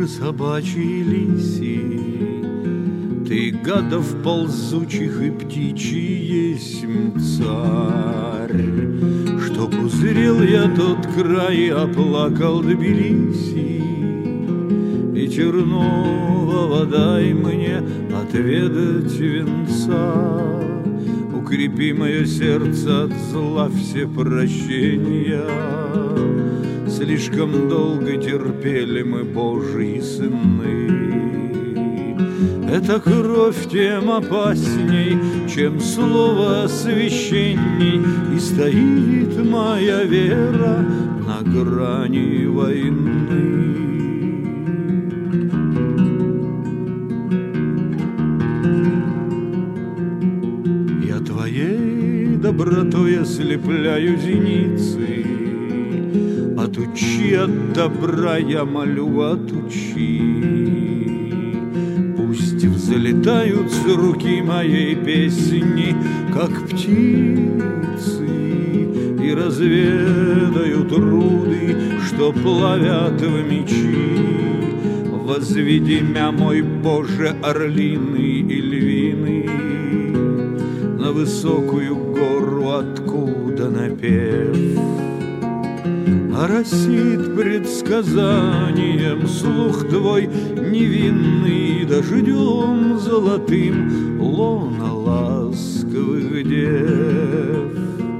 собачий лисий, ты гадов ползучих и птичий есмь царь. Чтоб узрел я тот край, и оплакал Тбилиси, и тернового дай мне отведать венца. Укрепи мое сердце от зла все прощения. Слишком долго терпели мы, Божьи сыны. Эта кровь тем опасней, чем слово священней, и стоит моя вера на грани войны. Я твоей добротой ослепляю зеницы. Отучи от добра, я молю, отучи. Пусть взлетают с руки моей песни, как птицы, и разведают руды, что плавят в мечи. Возведи мя, мой Боже, орлины и львины на высокую гору, откуда напев оросит предсказанием слух твой невинный, дождем золотым лона ласковых дев.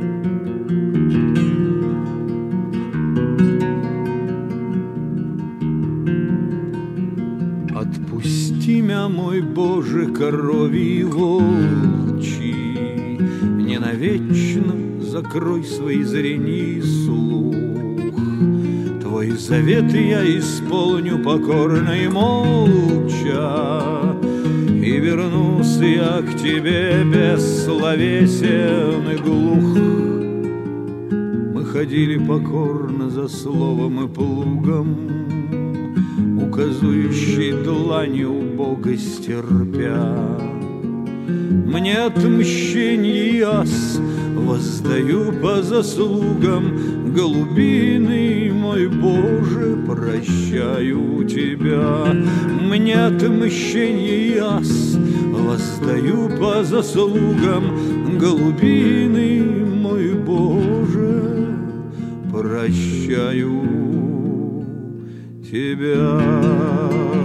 Отпусти мя, мой Боже, коровьи волчьи, ненавечно закрой свои зрения и слух. Твой завет я исполню покорно и молча, и вернусь я к тебе бессловесен и глух. Мы ходили покорно за словом и плугом, указующей дланью убогость терпя. Мне отмщение яс воздаю по заслугам, голубиный мой Боже, прощаю тебя. Мне отмщение яс воздаю по заслугам, голубиный мой Боже, прощаю тебя.